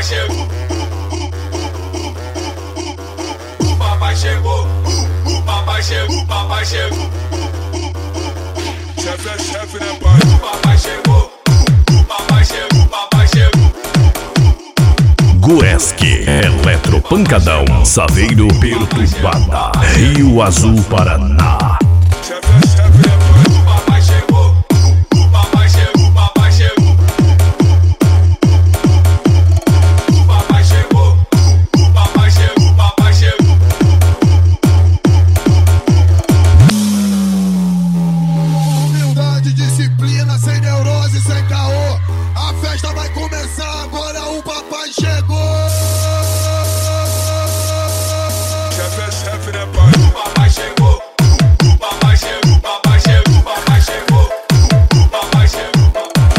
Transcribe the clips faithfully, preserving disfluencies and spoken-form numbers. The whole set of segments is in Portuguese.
papai chegou. O papai chegou. O papai chegou. O papai chegou. Chefe é chefe, né, pai? O papai chegou. O papai chegou. O papai chegou. Guesque, Eletropancadão, Saveiro, Perturbada, Rio Azul, Paraná. Chefe é chefe, né, pai? O papai chegou. O papai chegou. O papai chegou. O papai chegou. O papai chegou. O papai chegou. Humildade, disciplina, sem neurose, sem caô. A festa vai começar agora, o papai chegou. Chefe é chefe, né, pai? O papai chegou. O papai chegou. O papai chegou. O papai chegou. O papai chegou.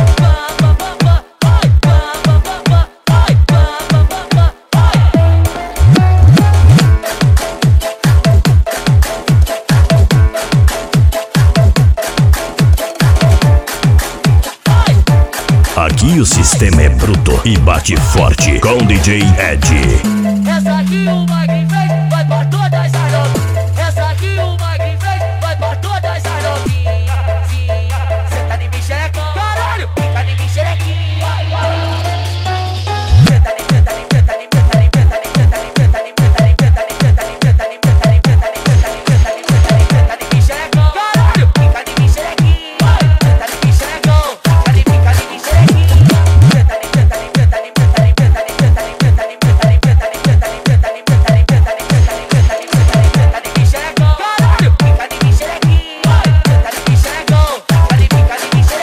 Aqui o sistema é bruto e bate forte com D J Ed. Essa aqui o Mike fez, vai pra todas as novinhas. Essa aqui o Mike fez, vai pra todas as novinhas. Senta em mim, xerecão. Caralho, fica em mim, xerequinha. Senta em mim, senta em mim, senta em mim, senta em mim, senta em mim, senta em mim, senta em mim, senta em mim, senta em mim, senta em mim, senta em mim, senta em mim, senta em mim, senta em mim, senta em mim, xerecão. Caralho, fica em mim, xerequinha. Senta em mim, xerecão. Fica em mim, fica em mim, xerequinha. Senta em mim, senta em mim, senta em mim, senta em mim, senta em mim, senta em mim, senta em mim, senta em mim, senta em mim, senta em mim, senta em mim, senta em mim, senta em mim, senta em mim, senta em mim, senta em mim, xerecão. Caralho, fica em mim, xerequinha. Senta em mim, xerecão. Fica em mim, fica em mim,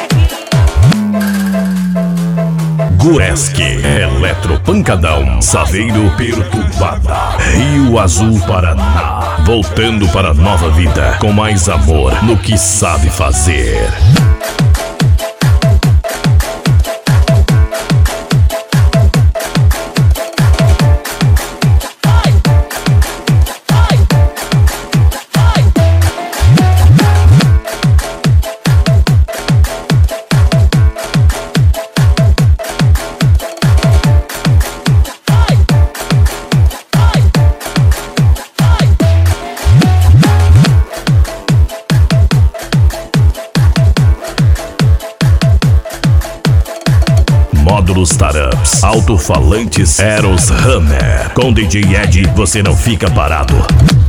xerequinha. Guesque, Eletropancadão, Saveiro, Perturbada, Rio Azul, Paraná. Voltando para a nova vida com mais amor no que sabe fazer. Módulos Tarups, alto-falantes Eros Hammer. Com D J Ed você não fica parado.